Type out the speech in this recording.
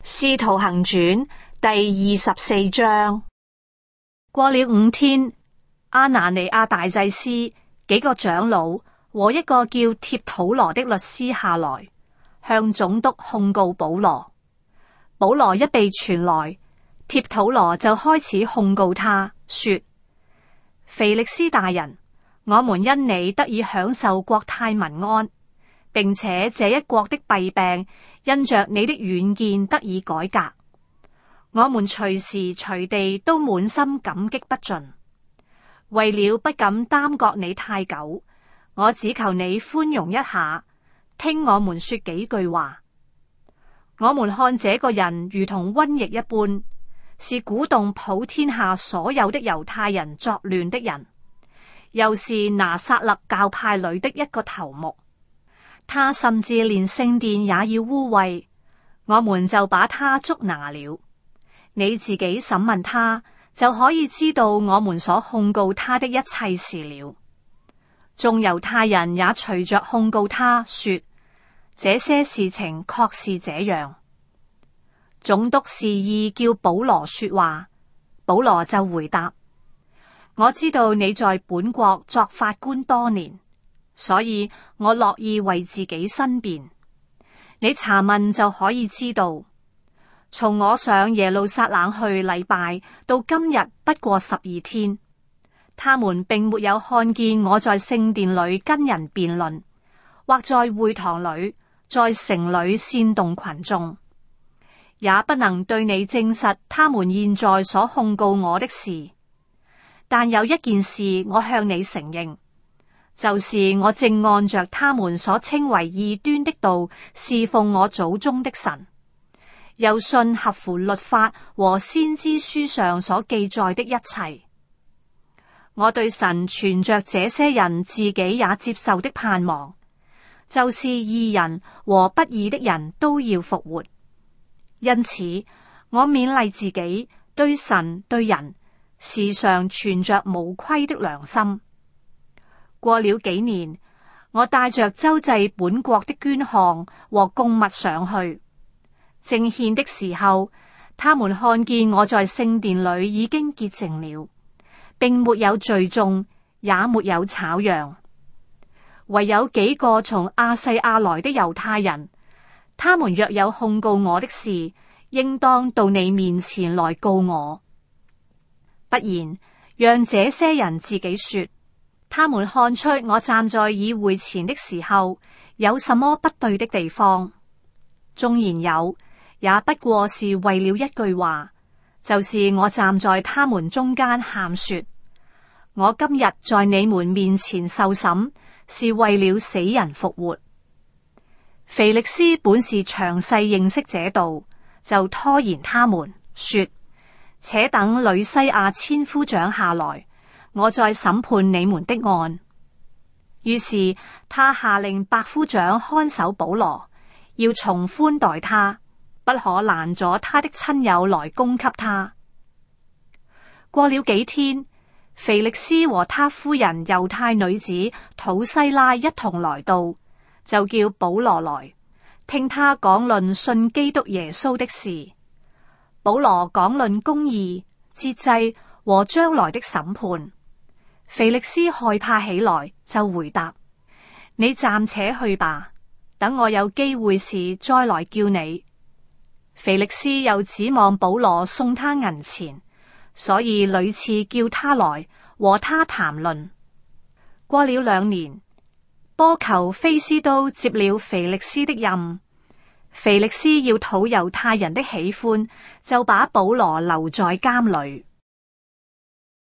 使徒行傳第24章。過了5天，阿拿尼亞大祭司、幾個長老和一個叫帖土羅的律師下來，向總督控告保羅。保羅一被傳來，帖土羅就開始控告他，說：腓力斯大人，我們因你得以享受國泰民安，並且這一國的弊病因着你的遠見得以改革，我們隨時隨地都滿心感激不盡。為了不敢耽擱你太久，我只求你寬容一下，聽我們說幾句話。我們看這個人如同瘟疫一般，是鼓動普天下所有的猶太人作亂的人，又是拿撒勒教派裏的一個頭目。他甚至連聖殿也要污穢，我們就把他捉拿了。你自己審問他，就可以知道我們所控告他的一切事了。眾猶太人也隨着控告他說，這些事情確是這樣。總督示意叫保羅說話，保羅就回答：我知道你在本國作法官多年，所以我樂意為自己申辯。你查問就可以知道，從我上耶路撒冷去禮拜到今日不過12天，他們並沒有看見我在聖殿裏跟人辯論，或在會堂裏、在城裏煽動群眾，也不能對你證實他們現在所控告我的事。但有一件事我向你承認，就是我正按着他們所稱為異端的道侍奉我祖宗的神，又信合乎律法和先知書上所記載的一切。我對神存着這些人自己也接受的盼望，就是義人和不義的人都要復活。因此，我勉勵自己對神對人時常存着無虧的良心。過了幾年，我帶着周濟本國的捐項和供物上去，正獻的時候，他們看見我在聖殿裏已經潔淨了，並沒有聚眾，也沒有吵嚷。唯有幾個從亞細亞來的猶太人，他們若有控告我的事，應當到你面前來告我，不然讓這些人自己說。他們看出我站在議會前的時候有什麼不對的地方，縱然有，也不過是為了一句話，就是我站在他們中間喊說：我今日在你們面前受審，是為了死人復活。腓力斯本是詳細認識這道，就拖延他們說：且等呂西亞千夫長下來，我再審判你們的案。於是他下令百夫長看守保羅，要從寬待他，不可攔阻他的親友來供給他。過了幾天，腓力斯和他夫人猶太女子土西拉一同來到，就叫保羅來聽他講論信基督耶穌的事。保羅講論公義、節制和將來的審判。腓力斯害怕起來，就回答：你暫且去吧，等我有機會時再來叫你。腓力斯又指望保羅送他銀錢，所以屢次叫他來和他談論。過了2年，波求菲斯都接了腓力斯的任。腓力斯要討猶太人的喜歡，就把保羅留在監裏。